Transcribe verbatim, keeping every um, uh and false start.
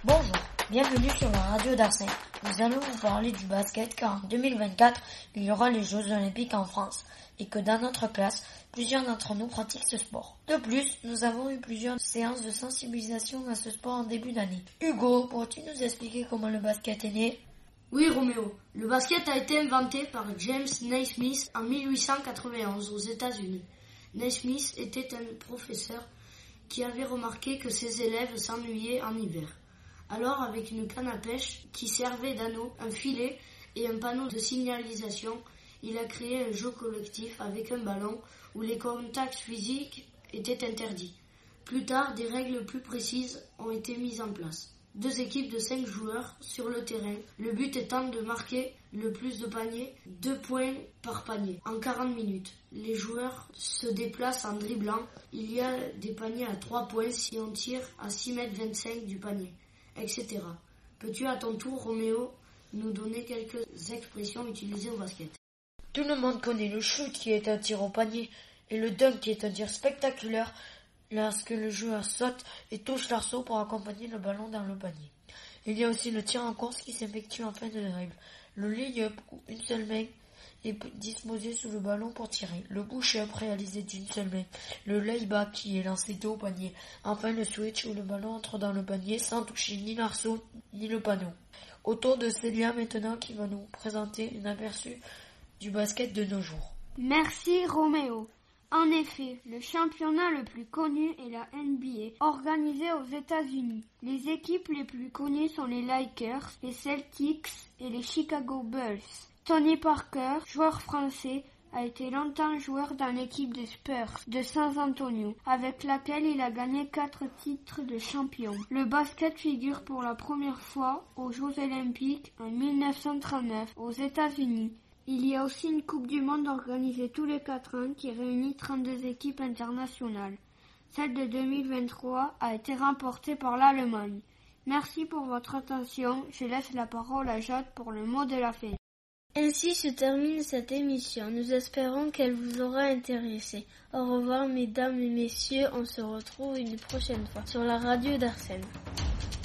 Bonjour, bienvenue sur la radio d'Arsène. Nous allons vous parler du basket car en deux mille vingt-quatre, il y aura les Jeux Olympiques en France et que dans notre classe, plusieurs d'entre nous pratiquent ce sport. De plus, nous avons eu plusieurs séances de sensibilisation à ce sport en début d'année. Hugo, pourrais-tu nous expliquer comment le basket est né ? Oui, Roméo. Le basket a été inventé par James Naismith en mille huit cent quatre-vingt-onze aux États-Unis. Naismith était un professeur qui avait remarqué que ses élèves s'ennuyaient en hiver. Alors, avec une canne à pêche qui servait d'anneau, un filet et un panneau de signalisation, il a créé un jeu collectif avec un ballon où les contacts physiques étaient interdits. Plus tard, des règles plus précises ont été mises en place. Deux équipes de cinq joueurs sur le terrain, le but étant de marquer le plus de paniers, deux points par panier, en quarante minutes. Les joueurs se déplacent en dribblant. Il y a des paniers à trois points si on tire à six mètres vingt-cinq du panier, et cetera. Peux-tu à ton tour, Roméo, nous donner quelques expressions utilisées au basket ? Tout le monde connaît le shoot qui est un tir au panier et le dunk qui est un tir spectaculaire lorsque le joueur saute et touche l'arceau pour accompagner le ballon dans le panier. Il y a aussi le tir en course qui s'effectue en fin de dribble. Le lay-up où une seule main est disposée sous le ballon pour tirer. Le push-up réalisé d'une seule main. Le lay-back qui est lancé dos au panier. Enfin le switch où le ballon entre dans le panier sans toucher ni l'arceau ni le panneau. Autour de Célia maintenant qui va nous présenter un aperçu du basket de nos jours. Merci Roméo. En effet, le championnat le plus connu est la N B A, organisée aux États-Unis. Les équipes les plus connues sont les Lakers, les Celtics et les Chicago Bulls. Tony Parker, joueur français, a été longtemps joueur dans l'équipe des Spurs de San Antonio, avec laquelle il a gagné quatre titres de champion. Le basket figure pour la première fois aux Jeux Olympiques en mille neuf cent trente-neuf aux États-Unis. Il y a aussi une Coupe du Monde organisée tous les quatre ans qui réunit trente-deux équipes internationales. Celle de deux mille vingt-trois a été remportée par l'Allemagne. Merci pour votre attention. Je laisse la parole à Jade pour le mot de la fin. Ainsi se termine cette émission. Nous espérons qu'elle vous aura intéressé. Au revoir mesdames et messieurs. On se retrouve une prochaine fois sur la radio d'Arsène.